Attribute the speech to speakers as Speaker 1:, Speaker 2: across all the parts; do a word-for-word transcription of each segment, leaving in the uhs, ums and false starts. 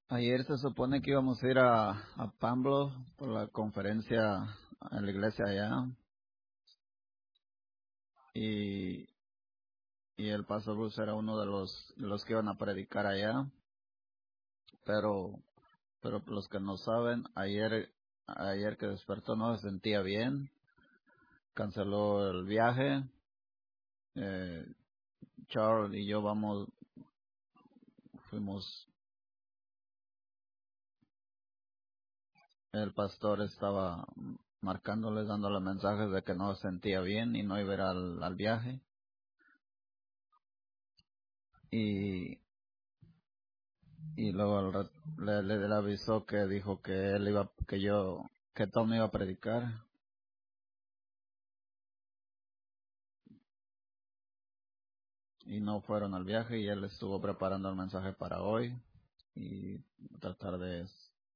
Speaker 1: Ayer se supone que íbamos a ir a, a Pamblo por la conferencia en la iglesia allá y, y el pastor Bruce era uno de los de los que iban a predicar allá, pero pero los que no saben, ayer ayer que despertó no se sentía bien, canceló el viaje. eh, Charles y yo vamos, fuimos, el pastor estaba marcándoles, dándole mensajes de que no se sentía bien y no iba a ir al, al viaje. Y y luego al rat- le, le, le avisó que dijo que él iba, que yo, que Tom iba a predicar y no fueron al viaje y él estuvo preparando el mensaje para hoy y tratar de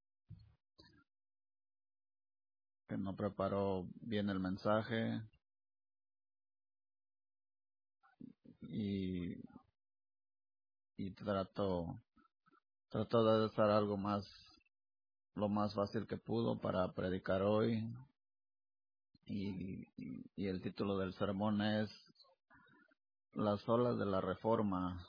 Speaker 1: que no preparó bien el mensaje y, y trató, trató de hacer algo más, lo más fácil que pudo para predicar hoy y, y, y el título del sermón es Las olas de la reforma.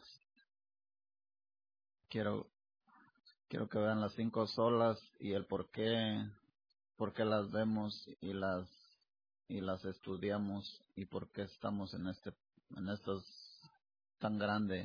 Speaker 1: Quiero Quiero que vean las cinco solas y el por qué, por qué las vemos y las y las estudiamos y por qué estamos en este en estos tan grande.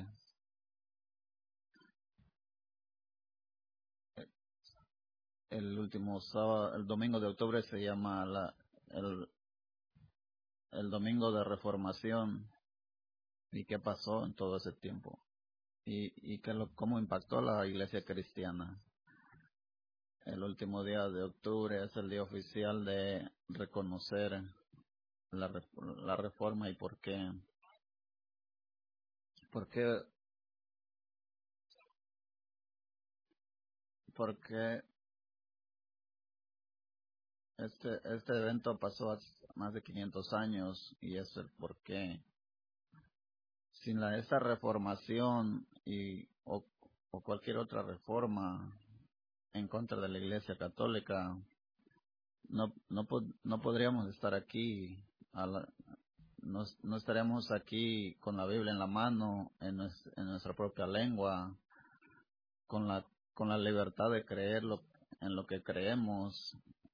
Speaker 1: El último sábado, el domingo de octubre se llama la el el domingo de reformación y qué pasó en todo ese tiempo y y qué lo cómo impactó a la iglesia cristiana. El último día de octubre es el día oficial de reconocer la, la reforma y por qué porque porque este este evento pasó hace más de quinientos años y es el por qué. Sin la esta reformación y o, o cualquier otra reforma en contra de la Iglesia Católica, no no pod- no podríamos estar aquí a la- no, no estaríamos aquí con la Biblia en la mano, en, nues- en nuestra propia lengua, con la con la libertad de creer lo- en lo que creemos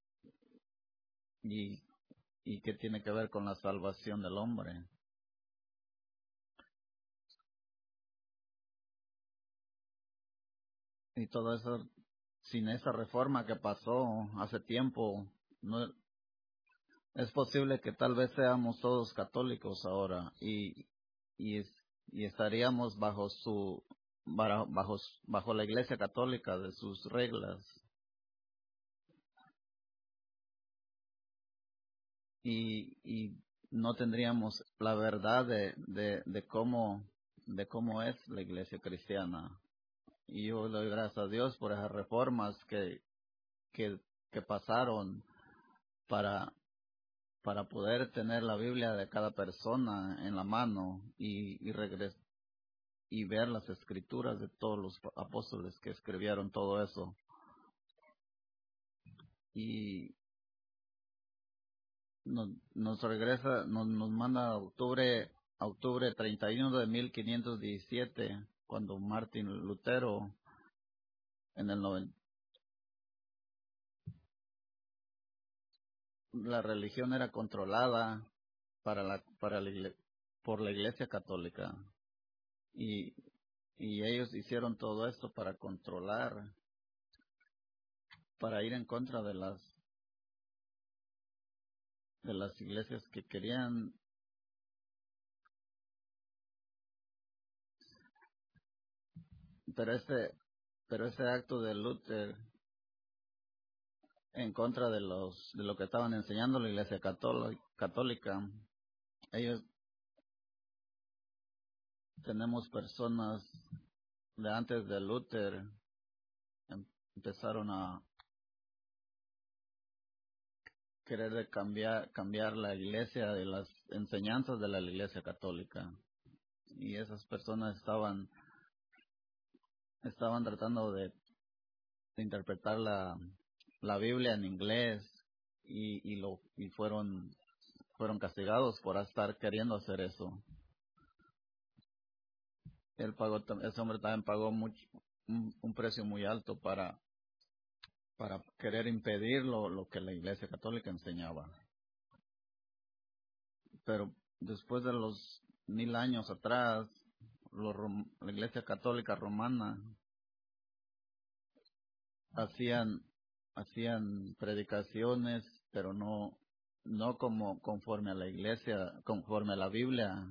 Speaker 1: y y qué tiene que ver con la salvación del hombre. Y todo eso, sin esa reforma que pasó hace tiempo, no es posible que tal vez seamos todos católicos ahora y y, es- y estaríamos bajo su bara- bajo bajo la Iglesia Católica de sus reglas y y no tendríamos la verdad de de de cómo de cómo es la Iglesia cristiana. Y yo doy gracias a Dios por esas reformas que que que pasaron para para poder tener la Biblia de cada persona en la mano y, y, regres y ver las escrituras de todos los apóstoles que escribieron todo eso. Y nos, nos regresa, nos, nos manda a octubre, a octubre treinta y uno de mil quinientos diecisiete, cuando Martín Lutero, en el noventa, la religión era controlada para la, para la igle- por la Iglesia Católica. Y, y ellos hicieron todo esto para controlar, para ir en contra de las de las iglesias que querían, pero este pero ese acto de Luther en contra de los de lo que estaban enseñando la iglesia cató- católica, ellos, tenemos personas de antes de Luther em- empezaron a querer de cambiar cambiar la iglesia de las enseñanzas de la iglesia católica y esas personas estaban estaban tratando de de interpretar la, la Biblia en inglés y, y lo y fueron fueron castigados por estar queriendo hacer eso. Él pagó, tam- ese hombre también pagó mucho, un, un precio muy alto para para querer impedir lo, lo que la Iglesia Católica enseñaba. Pero después de los mil años atrás, los rom- la Iglesia Católica Romana hacían hacían predicaciones, pero no no como conforme a la Iglesia, conforme a la Biblia.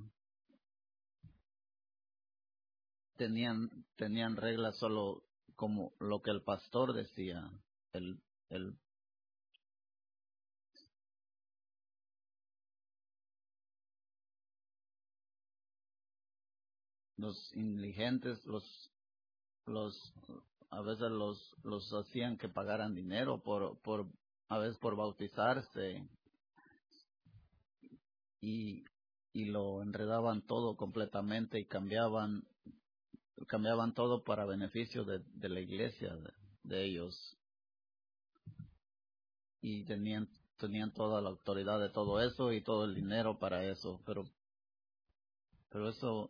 Speaker 1: Tenían tenían reglas solo como lo que el pastor decía. El el los indigentes, los los a veces los los hacían que pagaran dinero por por a veces por bautizarse y y lo enredaban todo completamente y cambiaban cambiaban todo para beneficio de, de la iglesia de, de ellos y tenían tenían toda la autoridad de todo eso y todo el dinero para eso, pero pero eso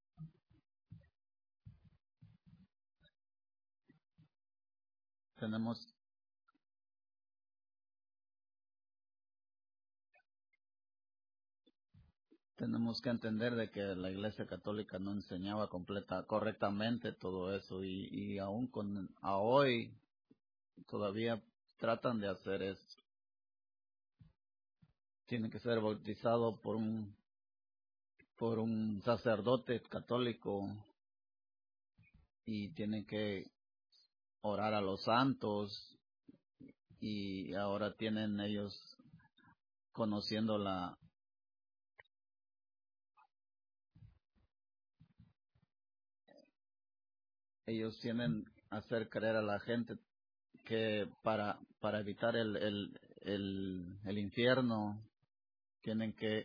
Speaker 1: tenemos tenemos que entender de que la Iglesia Católica no enseñaba completa correctamente todo eso y y aún con a hoy todavía tratan de hacer esto. Tiene que ser bautizado por un por un sacerdote católico y tiene que orar a los santos y ahora tienen ellos conociendo la ellos tienen hacer creer a la gente que para para evitar el el el, el infierno tienen que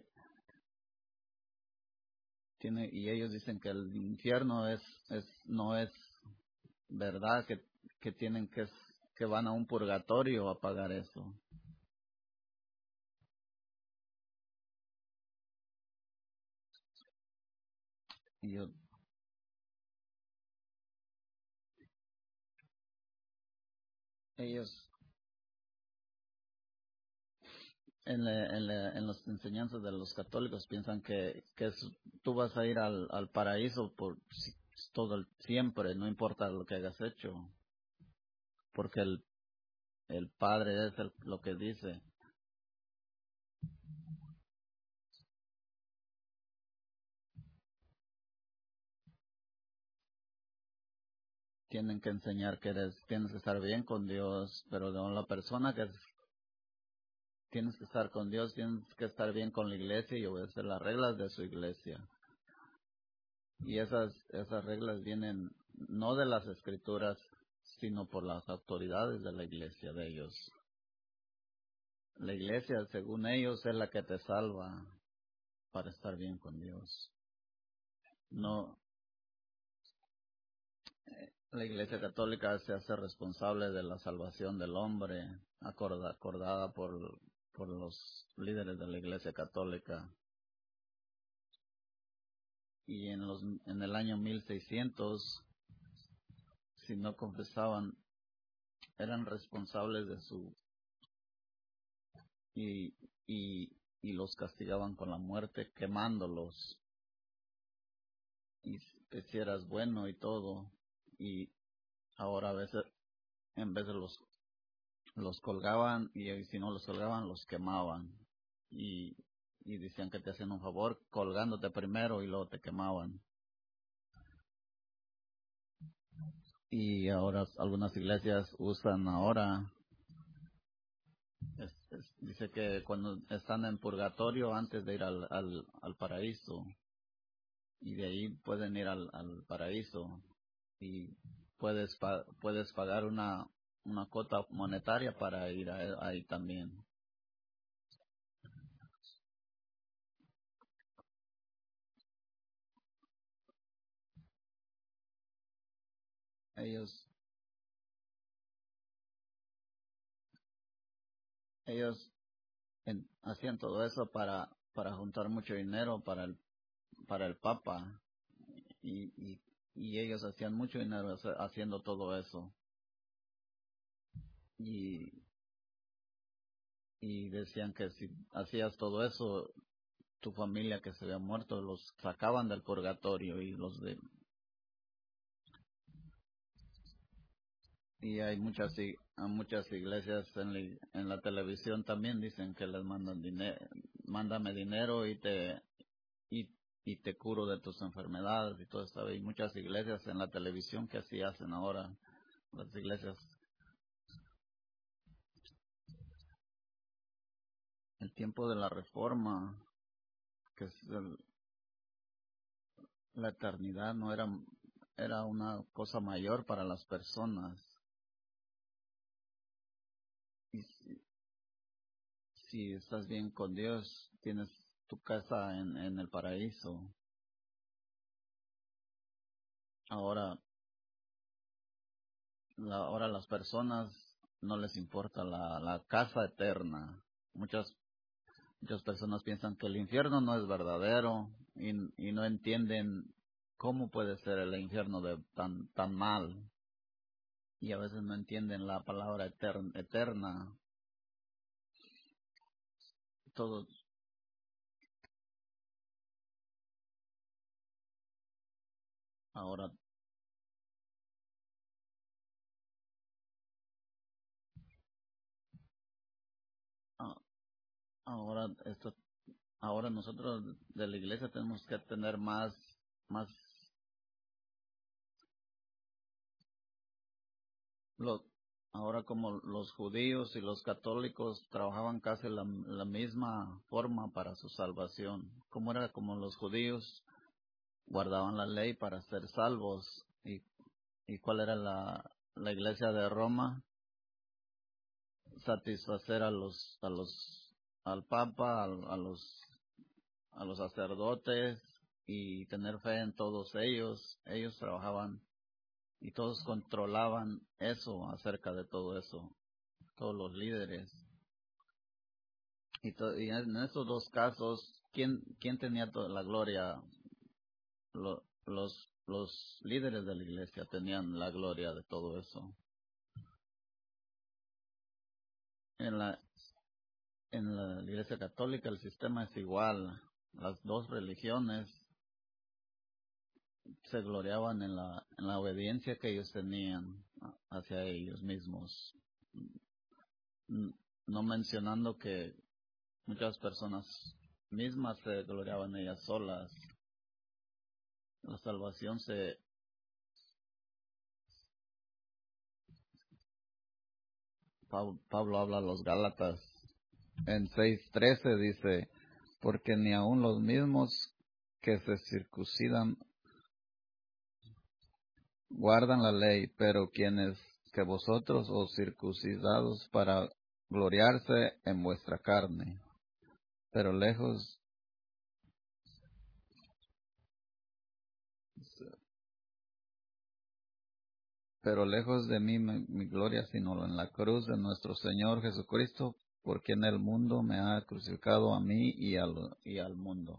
Speaker 1: tiene y ellos dicen que el infierno es es no es verdad que que tienen que que van a un purgatorio a pagar eso y yo- ellos en, la- en, la- en las enseñanzas de los católicos piensan que, que es- tú vas a ir al, al paraíso por si- todo el siempre, no importa lo que hayas hecho, porque el, el Padre es el- lo que dice. Tienen que enseñar que eres, tienes que estar bien con Dios, pero no la persona que es- tienes que estar con Dios, tienes que estar bien con la iglesia y obedecer las reglas de su iglesia. Y esas, esas reglas vienen no de las escrituras, sino por las autoridades de la iglesia de ellos. La iglesia, según ellos, es la que te salva para estar bien con Dios. No, la iglesia católica se hace responsable de la salvación del hombre, acorda- acordada por, por los líderes de la iglesia católica. Y en los, en el año mil seiscientos, si no confesaban, eran responsables de su, y, y, y los castigaban con la muerte, quemándolos, y que si eras bueno y todo, y ahora a veces en vez de los los colgaban y, y si no los colgaban los quemaban y y decían que te hacían un favor colgándote primero y luego te quemaban y ahora algunas iglesias usan ahora es- es- dice que cuando están en purgatorio antes de ir al al, al paraíso y de ahí pueden ir al, al paraíso y puedes pa- puedes pagar una una cuota monetaria para ir a- ahí también. Ellos ellos en- hacían todo eso para, para juntar mucho dinero para el, para el Papa y, y, y ellos hacían mucho dinero hace- haciendo todo eso. Y, y decían que si hacías todo eso, tu familia que se había muerto los sacaban del purgatorio y los de y hay muchas i- a muchas iglesias en la, en la televisión también dicen que les mandan dinero, mándame dinero y te y, y te curo de tus enfermedades y todo eso. Hay muchas iglesias en la televisión que así hacen ahora, las iglesias. El tiempo de la reforma, que es el- la eternidad, no era era una cosa mayor para las personas. Y si, si estás bien con Dios, tienes tu casa en, en el paraíso. Ahora, la, ahora las personas no les importa la, la casa eterna. Muchas muchas personas piensan que el infierno no es verdadero y, y no entienden cómo puede ser el infierno de tan tan mal y a veces no entienden la palabra eterna. eterna. Todo ahora a- ahora esto ahora nosotros de la iglesia tenemos que tener más más lo, ahora como los judíos y los católicos trabajaban casi la, la misma forma para su salvación. Como era como los judíos guardaban la ley para ser salvos y, y cuál era la, la iglesia de Roma, satisfacer a los a los al papa, a, a los a los sacerdotes y tener fe en todos ellos. Ellos trabajaban y todos controlaban eso acerca de todo eso, todos los líderes. Y, to- y en esos dos casos, ¿quién, quién tenía toda la gloria? Lo- los, los líderes de la iglesia tenían la gloria de todo eso. En la, en la iglesia católica el sistema es igual. Las dos religiones se gloriaban en la, en la obediencia que ellos tenían hacia ellos mismos. N- No mencionando que muchas personas mismas se gloriaban ellas solas. La salvación se Pab- Pablo habla a los Gálatas en seis trece dice, porque ni aun los mismos que se circuncidan guardan la ley, pero quienes que vosotros os circuncidados para gloriarse en vuestra carne, pero lejos, pero lejos de mí mi, mi gloria, sino en la cruz de nuestro Señor Jesucristo, porque en el mundo me ha crucificado a mí y al, y al mundo.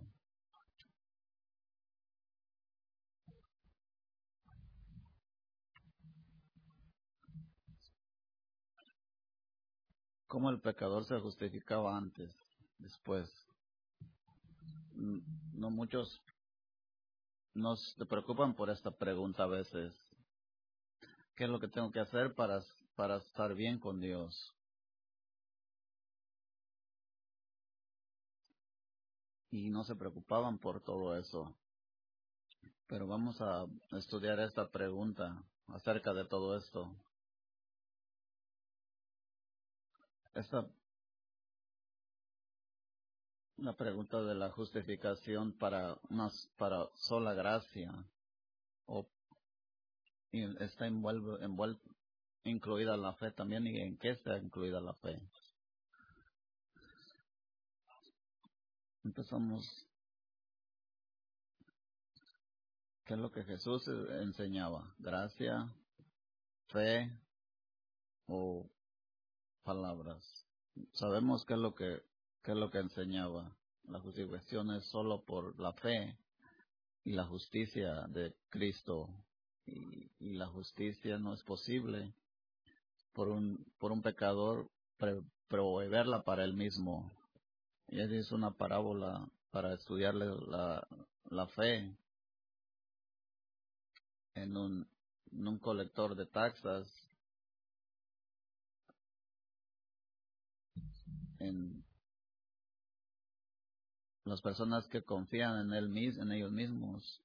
Speaker 1: ¿Cómo el pecador se justificaba antes, después? Mm, No muchos nos se preocupan por esta pregunta a veces. ¿Qué es lo que tengo que hacer para, para estar bien con Dios? Y no se preocupaban por todo eso. Pero vamos a estudiar esta pregunta acerca de todo esto. Esta, la pregunta de la justificación para una, para sola gracia. O y está envuelvo, envuel- incluida la fe también. ¿Y en qué está incluida la fe? Empezamos. ¿Qué es lo que Jesús eh, enseñaba? ¿Gracia, fe o palabras? sabemos qué es lo que, qué es lo que enseñaba. La justificación es solo por la fe y la justicia de Cristo. Y, y la justicia no es posible por un, por un pecador pre- proveerla para él mismo. Y él hizo una parábola para estudiarle la, la fe en un, en un colector de taxas, en las personas que confían en él mis, en ellos mismos.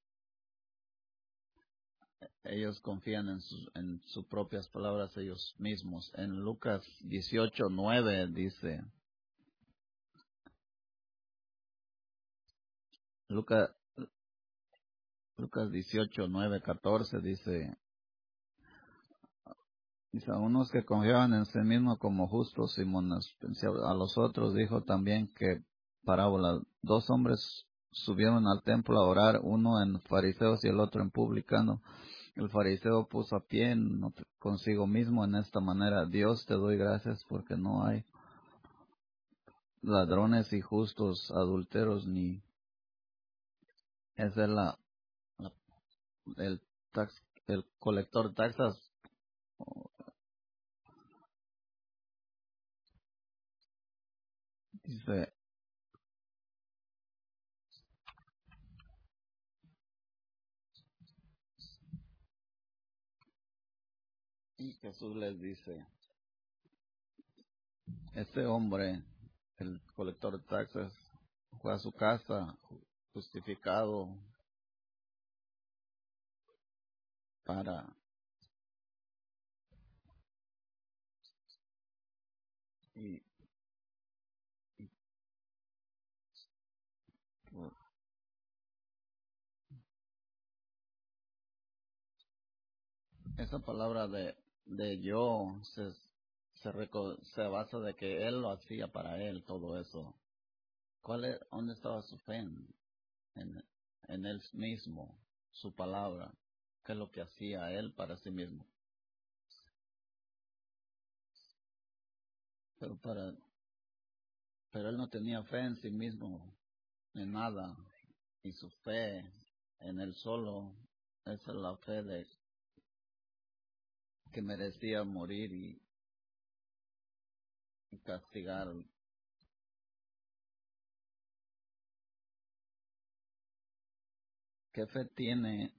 Speaker 1: Ellos confían en sus, en sus propias palabras ellos mismos. En Lucas dieciocho nueve dice, Lucas, Lucas dieciocho nueve catorce dice, dice, a unos que confiaban en sí mismos como justos y menospreciaban a los otros, dijo también que parábola, dos hombres subieron al templo a orar, uno en fariseos y el otro en publicano. El fariseo puso a pie en- consigo mismo en esta manera, Dios te doy gracias porque no hay ladrones y justos, adúlteros, ni ese es la, la- el tax, el colector de taxas. Dice, y Jesús les dice, este hombre, el colector de taxas, fue a su casa justificado para, y, pues, esa palabra de, de yo se, se, reco- se basa de que él lo hacía para él, todo eso. ¿Cuál es, dónde estaba su fe? En, en, en él mismo, su palabra, qué es lo que hacía él para sí mismo. Pero para, pero él no tenía fe en sí mismo, en nada, y su fe en él solo, esa es la fe de que merecía morir y, y castigar. ¿Qué fe tiene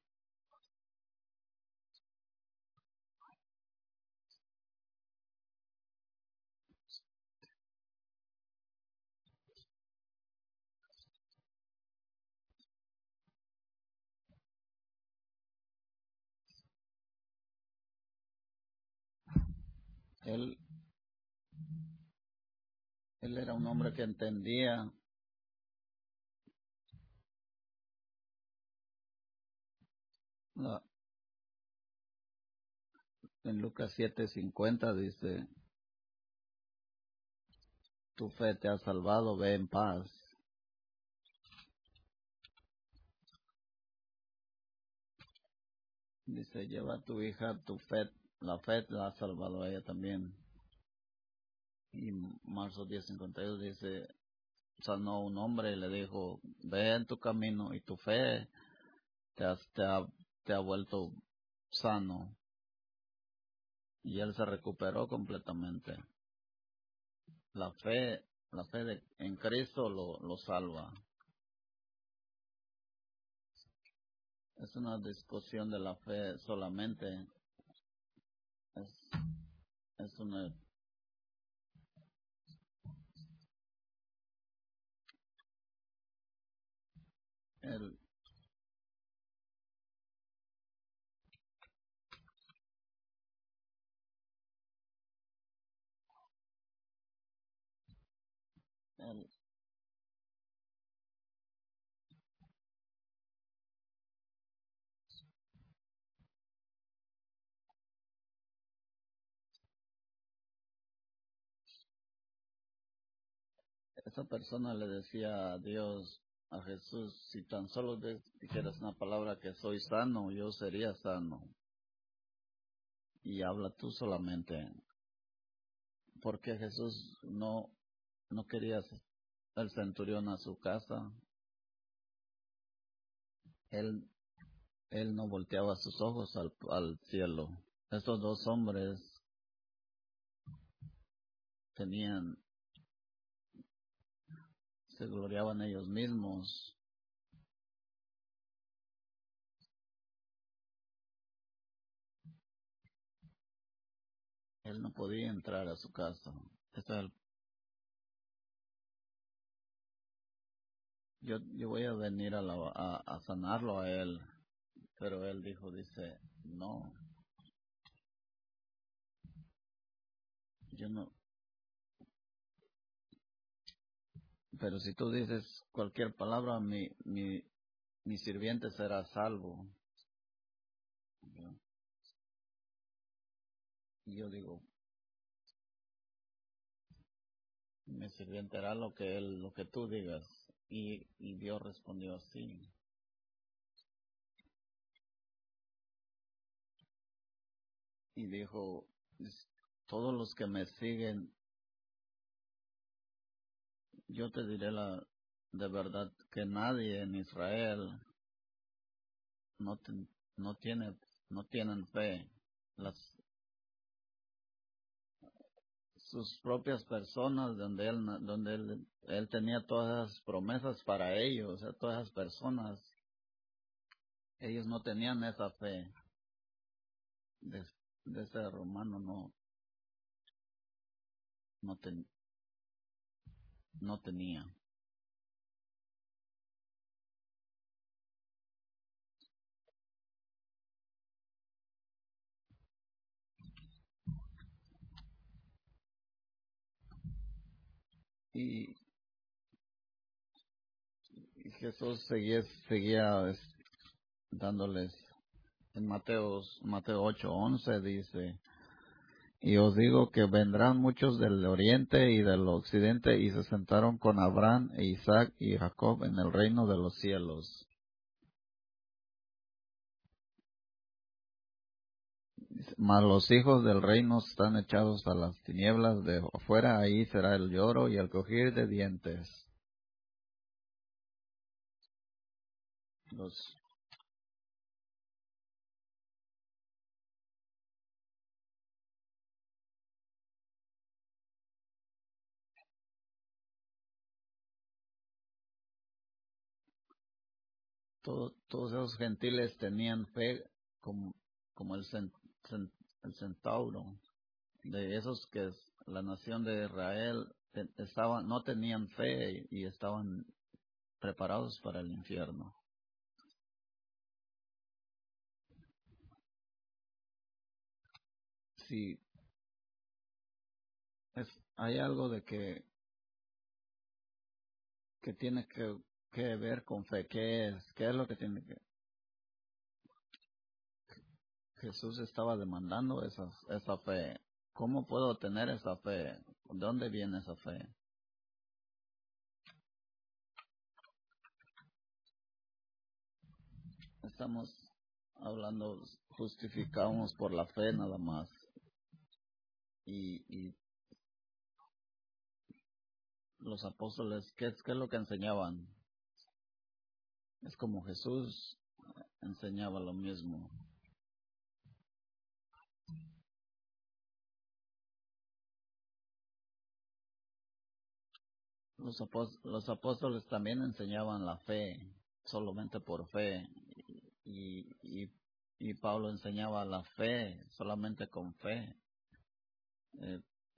Speaker 1: él? Él era un hombre que entendía la, en Lucas siete cincuenta dice, tu fe te ha salvado, ve en paz. Dice, lleva a tu hija, tu fe, la fe te la ha salvado a ella también. Y marzo diez cincuenta y dos dice, sanó un hombre y le dijo, ve en tu camino y tu fe te, has- te, ha, te ha vuelto sano. Y él se recuperó completamente. La fe, la fe de, en Cristo lo, lo salva. Es una discusión de la fe solamente. Es, es una, el, el, esa persona le decía a Dios, a Jesús, si tan solo de- dijeras una palabra que soy sano, yo sería sano. Y habla tú solamente. porque Jesús no, no quería el centurión a su casa. Él, él no volteaba sus ojos al, al cielo. Estos dos hombres tenían, se gloriaban ellos mismos. Él no podía entrar a su casa. Este es el- yo, yo voy a venir a, la, a, a sanarlo a él, pero él dijo, dice, no, yo no, pero si tú dices cualquier palabra, mi, mi, mi sirviente será salvo. Yo, y yo digo, mi sirviente hará lo que él, lo que tú digas. Y, y Dios respondió así. Y dijo, todos los que me siguen, yo te diré la de verdad que nadie en Israel no ten- no tiene no tienen fe. Las sus propias personas donde él na- donde él, él tenía todas esas promesas para ellos, o sea, todas esas personas, ellos no tenían esa fe de, de ese romano, no no ten- no tenía. Y, y Jesús seguía seguía es, dándoles en Mateo Mateo ocho once dice: Y os digo que vendrán muchos del oriente y del occidente y se sentaron con Abraham e Isaac y Jacob en el reino de los cielos. Mas los hijos del reino están echados a las tinieblas de afuera, ahí será el lloro y el crujir de dientes. Los, todo- todos esos gentiles tenían fe como, como el, cen- cen- el centauro, de esos que es la nación de Israel te- estaban, no tenían fe y estaban preparados para el infierno. Sí, es, hay algo de que, que tiene que, que ver con fe. ¿Qué es? ¿Qué es lo que tiene que? Jesús estaba demandando esa, esa fe. ¿Cómo puedo tener esa fe? ¿De dónde viene esa fe? Estamos hablando, justificamos por la fe nada más. Y, y los apóstoles, ¿qué, es- ¿qué es lo que enseñaban? Es como Jesús enseñaba lo mismo. Los, após- los apóstoles también enseñaban la fe, solamente por fe. Y, y, y Pablo enseñaba la fe, solamente con fe. Eh,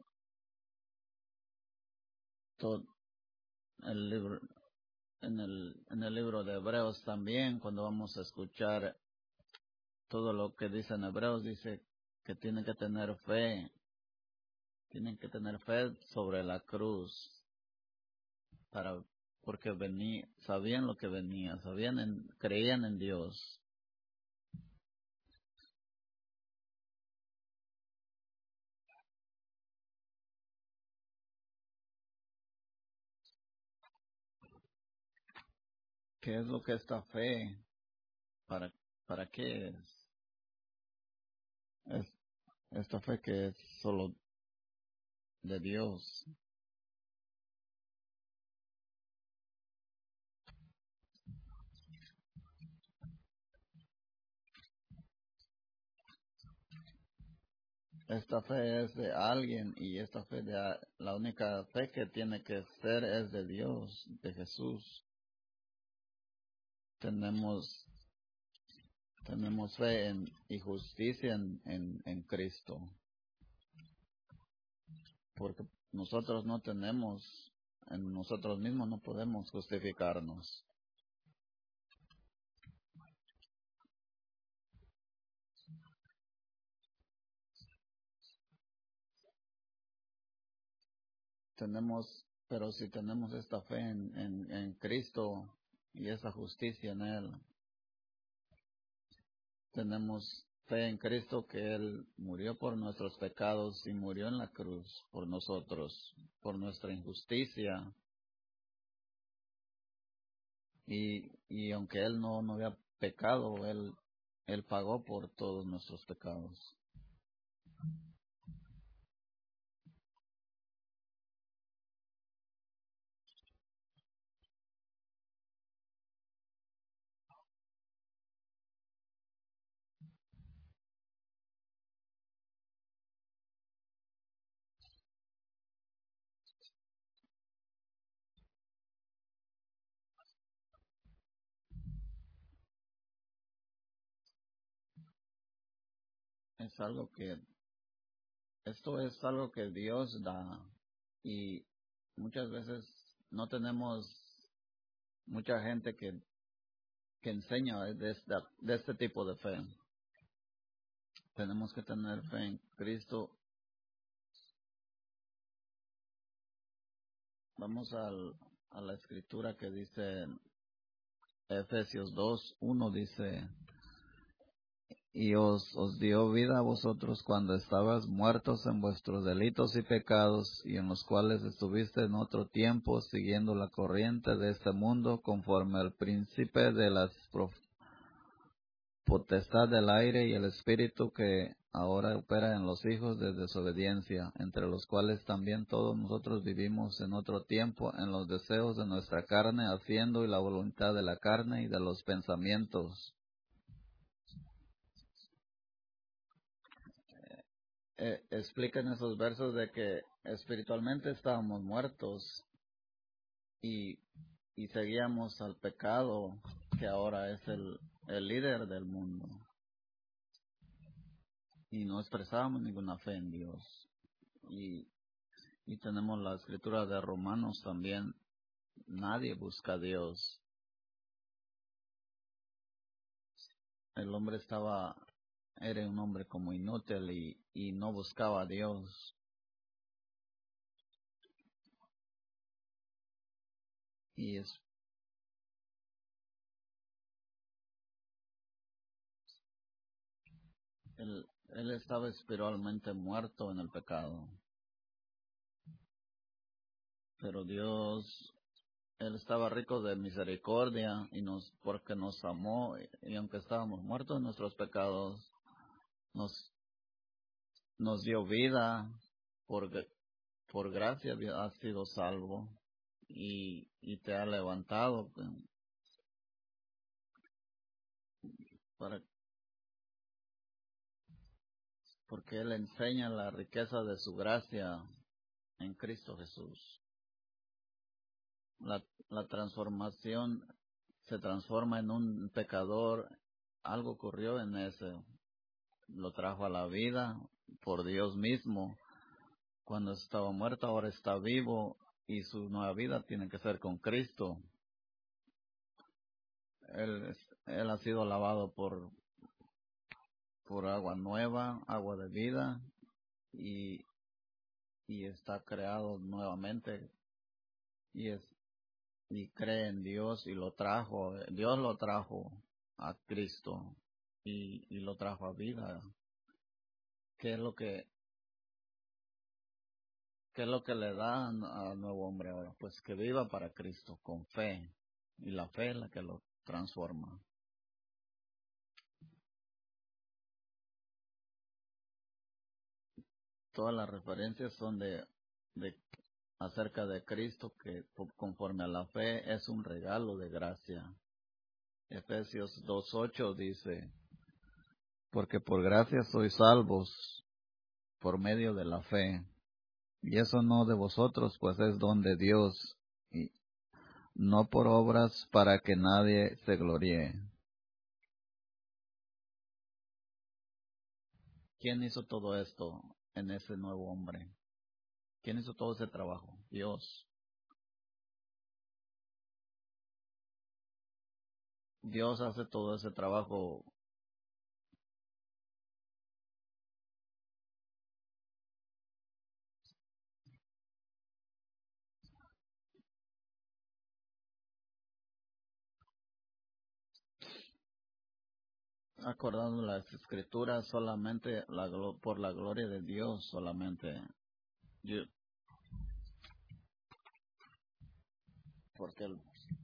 Speaker 1: todo el libro, en el, en el libro de Hebreos también, cuando vamos a escuchar todo lo que dice en Hebreos, dice que tienen que tener fe, tienen que tener fe sobre la cruz, para, porque venía, sabían lo que venía, sabían en, creían en Dios. ¿Qué es lo que esta fe? ¿Para, para qué es? Es esta fe que es solo de Dios. Esta fe es de alguien y esta fe de a- la única fe que tiene que ser es de Dios, de Jesús. Tenemos tenemos fe en, y justicia en, en, en Cristo, porque nosotros no tenemos, en nosotros mismos no podemos justificarnos. Tenemos, pero si tenemos esta fe en, en, en Cristo y esa justicia en Él, tenemos fe en Cristo que Él murió por nuestros pecados y murió en la cruz por nosotros, por nuestra injusticia. Y, y aunque Él no, no había pecado, Él, Él pagó por todos nuestros pecados. Es algo que, esto es algo que Dios da y muchas veces no tenemos mucha gente que, que enseña de, esta, de este tipo de fe. Tenemos que tener fe en Cristo. Vamos al, a la escritura que dice en Efesios dos uno dice, y os, os dio vida a vosotros cuando estabas muertos en vuestros delitos y pecados, y en los cuales estuviste en otro tiempo siguiendo la corriente de este mundo, conforme al príncipe de la potestad del aire y el espíritu que ahora opera en los hijos de desobediencia, entre los cuales también todos nosotros vivimos en otro tiempo en los deseos de nuestra carne, haciendo y la voluntad de la carne y de los pensamientos. Eh, explica en esos versos de que espiritualmente estábamos muertos y, y seguíamos al pecado que ahora es el, el líder del mundo y no expresábamos ninguna fe en Dios. Y, y tenemos la escritura de Romanos también, nadie busca a Dios. El hombre estaba, era un hombre como inútil y, y no buscaba a Dios. Y es, él, él estaba espiritualmente muerto en el pecado. Pero Dios, Él estaba rico de misericordia y nos, porque nos amó y aunque estábamos muertos en nuestros pecados, nos, nos dio vida, por, por gracia has sido salvo y, y te ha levantado pues, para, porque Él enseña la riqueza de su gracia en Cristo Jesús. La, la transformación se transforma en un pecador, algo ocurrió en ese, lo trajo a la vida por Dios mismo. Cuando estaba muerto, ahora está vivo y su nueva vida tiene que ser con Cristo. Él, es- él ha sido lavado por, por agua nueva, agua de vida y, y está creado nuevamente y es y cree en Dios y lo trajo, Dios lo trajo a Cristo y, y lo trajo a vida. ¿Qué es lo que ¿Qué es lo que le da al nuevo hombre ahora? Pues que viva para Cristo con fe. Y la fe es la que lo transforma. Todas las referencias son de de acerca de Cristo, que conforme a la fe es un regalo de gracia. Efesios dos ocho dice, porque por gracia sois salvos por medio de la fe, y eso no de vosotros, pues es don de Dios, y no por obras para que nadie se gloríe. ¿Quién hizo todo esto en ese nuevo hombre? ¿Quién hizo todo ese trabajo? Dios. Dios hace todo ese trabajo. Acordando las escrituras solamente la, glo- por la gloria de Dios solamente. Yo, porque el-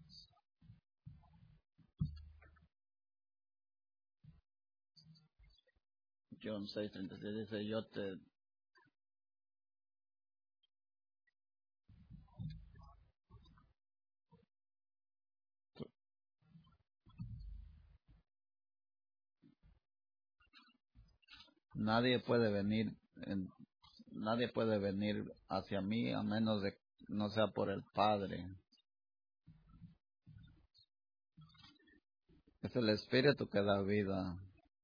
Speaker 1: John seis treinta y seis dice, yo te, nadie puede venir, en- nadie puede venir hacia mí a menos de no sea por el Padre. Es el Espíritu que da vida.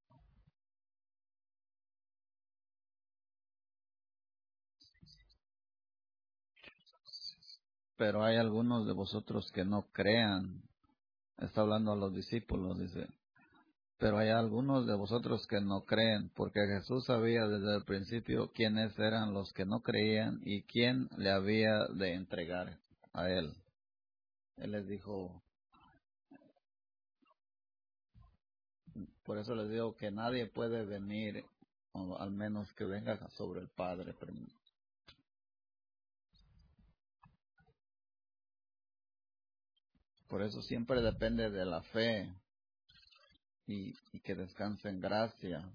Speaker 1: Pero hay algunos de vosotros que no crean. Está hablando a los discípulos, dice. Pero hay algunos de vosotros que no creen, porque Jesús sabía desde el principio quiénes eran los que no creían y quién le había de entregar a él. Él les dijo, por eso les digo que nadie puede venir, o al menos que venga sobre el Padre. Por eso siempre depende de la fe y, y que descanse en gracia.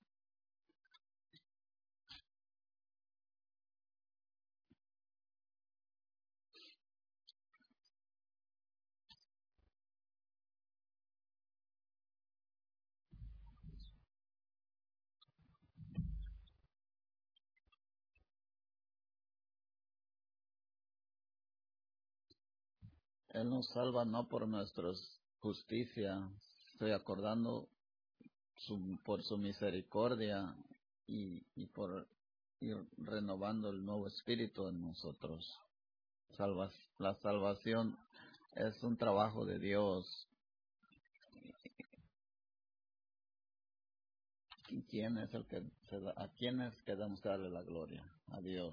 Speaker 1: Él nos salva no por nuestra justicia, estoy acordando su, por su misericordia y, y por ir renovando el nuevo espíritu en nosotros. Salva, la salvación es un trabajo de Dios. ¿Y quién es el que se da, a quién es que debemos darle la gloria? A Dios.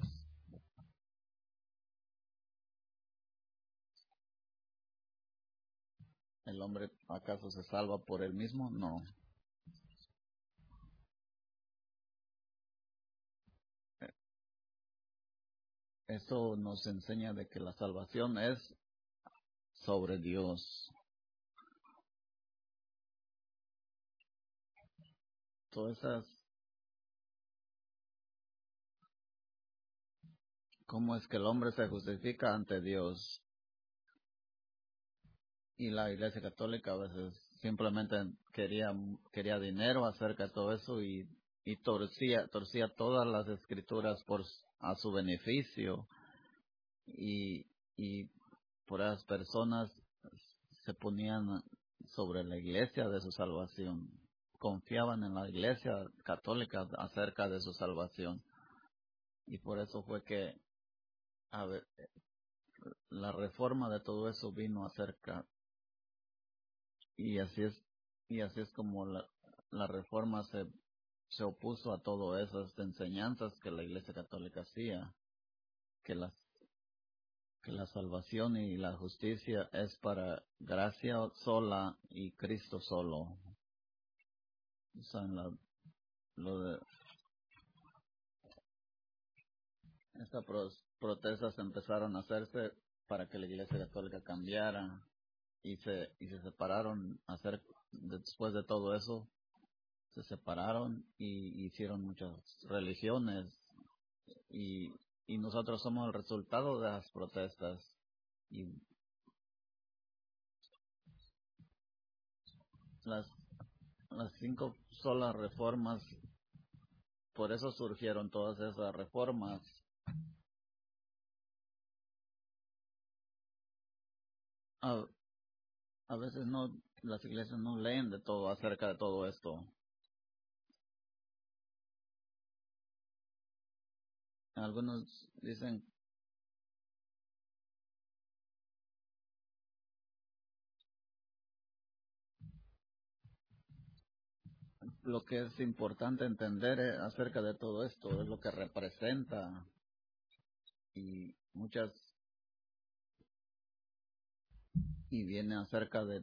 Speaker 1: ¿El hombre acaso se salva por él mismo? No. Eso nos enseña de que la salvación es sobre Dios. Todas esas, cómo es que el hombre se justifica ante Dios. Y la Iglesia Católica a veces simplemente quería quería dinero acerca de todo eso y, y torcía torcía todas las escrituras por a su beneficio y y por esas personas se ponían sobre la Iglesia de su salvación, confiaban en la Iglesia Católica acerca de su salvación y por eso fue que a ver, la reforma de todo eso vino acerca. Y así es, y así es como la, la reforma se, se opuso a todas esas enseñanzas que la Iglesia Católica hacía, que la, que la salvación y la justicia es para gracia sola y Cristo solo. O sea, en la, lo de, estas pro- protestas empezaron a hacerse para que la Iglesia Católica cambiara y se, y se separaron hacer, después de todo eso, se separaron y hicieron muchas religiones y y nosotros somos el resultado de las protestas. Y las, las cinco solas reformas, por eso surgieron todas esas reformas. A, a veces no, las iglesias no leen de todo acerca de todo esto. Algunos dicen lo que es importante entender eh, acerca de todo esto, es lo que representa, y muchas, y viene acerca de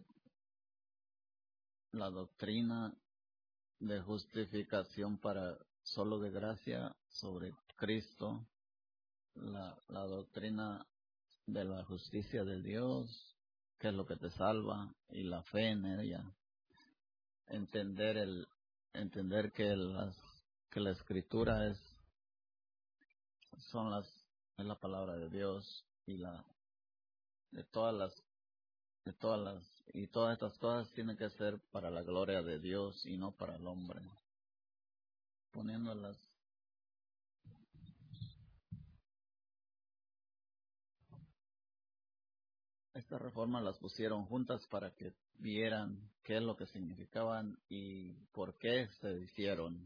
Speaker 1: la doctrina de justificación para solo de gracia sobre Cristo, la, la doctrina de la justicia de Dios, que es lo que te salva, y la fe en ella. Entender el, entender que las, que la escritura es, son las, es la palabra de Dios, y la, de todas las, de todas las, y todas estas cosas tienen que ser para la gloria de Dios y no para el hombre, poniéndolas. Estas reformas las pusieron juntas para que vieran qué es lo que significaban y por qué se hicieron.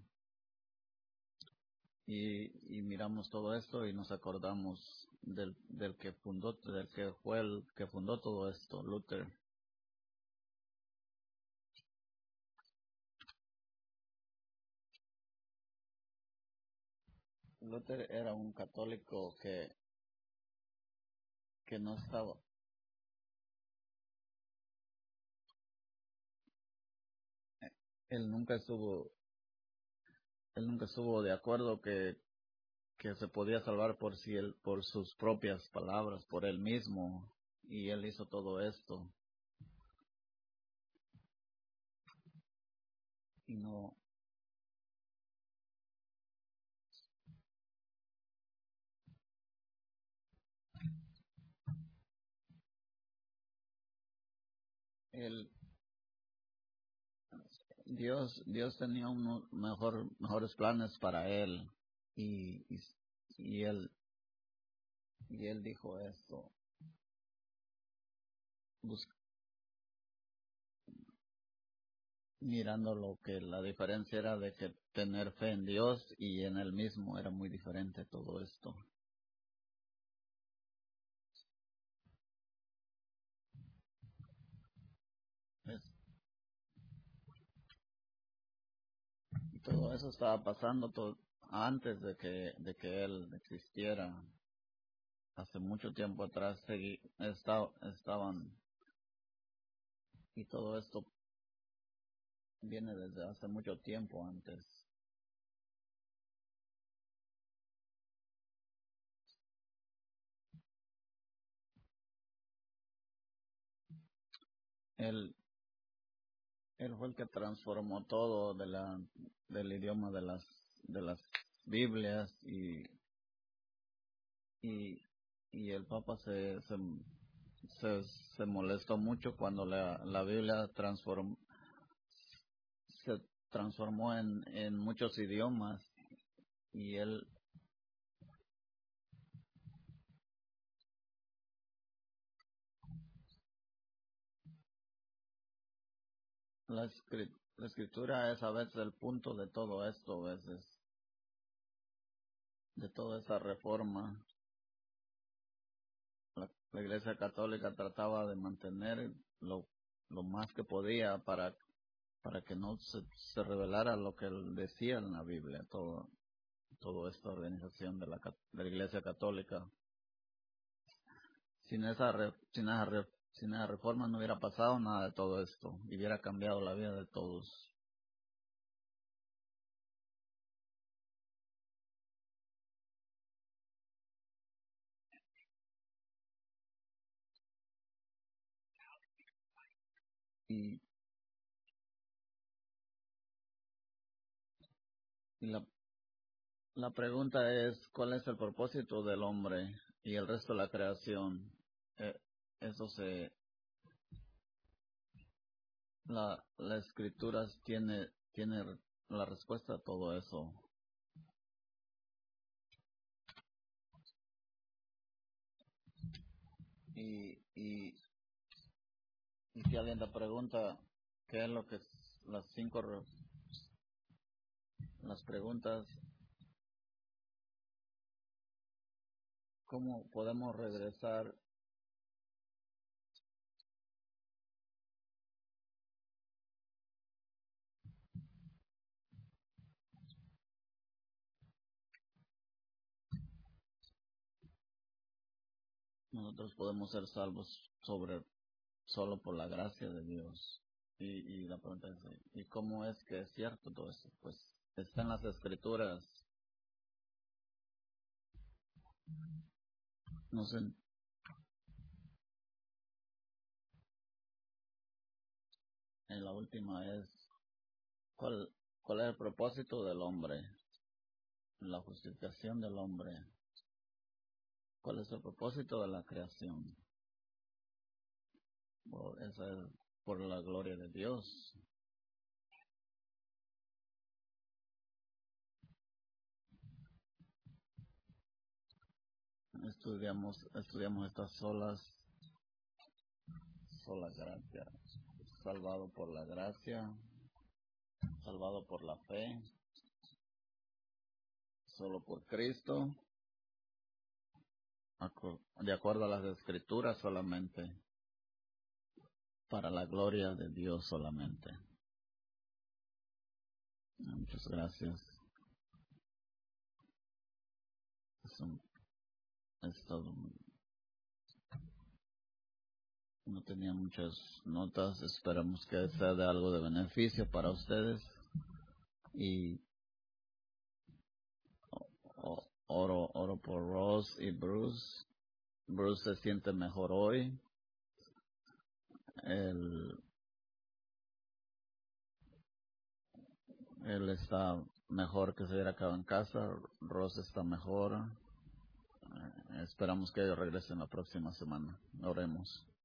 Speaker 1: Y, y miramos todo esto y nos acordamos del, del que fundó, del que fue el que fundó todo esto, Luther. Luther era un católico que, que no estaba, él nunca estuvo, él nunca estuvo de acuerdo que, que se podía salvar por sí, él, por sus propias palabras, por él mismo, y él hizo todo esto. Y no, él, Dios, Dios tenía unos mejor, mejores planes para él, y, y, y él, y él dijo esto, bus- mirando lo que la diferencia era de que tener fe en Dios y en él mismo era muy diferente todo esto. Es- y todo eso estaba pasando todo, antes de que, de que él existiera. Hace mucho tiempo atrás segui- esta- estaban, y todo esto viene desde hace mucho tiempo antes. Él, él fue el que transformó todo de la, del idioma de las, de las Biblias, y, y, y el Papa se, se, se, se molestó mucho cuando la, la Biblia transform, se transformó en, en muchos idiomas, y él, la, escri- la escritura es a veces el punto de todo esto, a veces, de toda esa reforma. La, la Iglesia Católica trataba de mantener lo, lo más que podía para, para que no se, se revelara lo que él decía en la Biblia, todo, toda esta organización de la, de la Iglesia Católica. Sin esa, re, sin, esa re, sin esa reforma no hubiera pasado nada de todo esto, y hubiera cambiado la vida de todos. Y, y la, La pregunta es, ¿cuál es el propósito del hombre y el resto de la creación? Eh, eso se, la, la escritura tiene, tiene la respuesta a todo eso. Y, y, y si alguien te pregunta qué es lo que es las cinco, re- las preguntas, ¿cómo podemos regresar? Nosotros podemos ser salvos sobre solo por la gracia de Dios. Y, y la pregunta es, ¿y cómo es que es cierto todo eso? Pues está en las escrituras. No sé, en la última es, ¿cuál, cuál es el propósito del hombre? La justificación del hombre. ¿Cuál es el propósito de la creación? Por, esa es por la gloria de Dios. Estudiamos, estudiamos estas solas, sola gracia. Salvado por la gracia, salvado por la fe, solo por Cristo, acu- de acuerdo a las escrituras solamente, para la gloria de Dios solamente. Muchas gracias. Es un- es todo. No tenía muchas notas, esperamos que sea de algo de beneficio para ustedes y o- oro, oro por Ross y Bruce. Bruce se siente mejor hoy. Él, él está mejor que se hubiera quedado en casa. Ross está mejor. Eh, esperamos que ellos regresen la próxima semana. Oremos.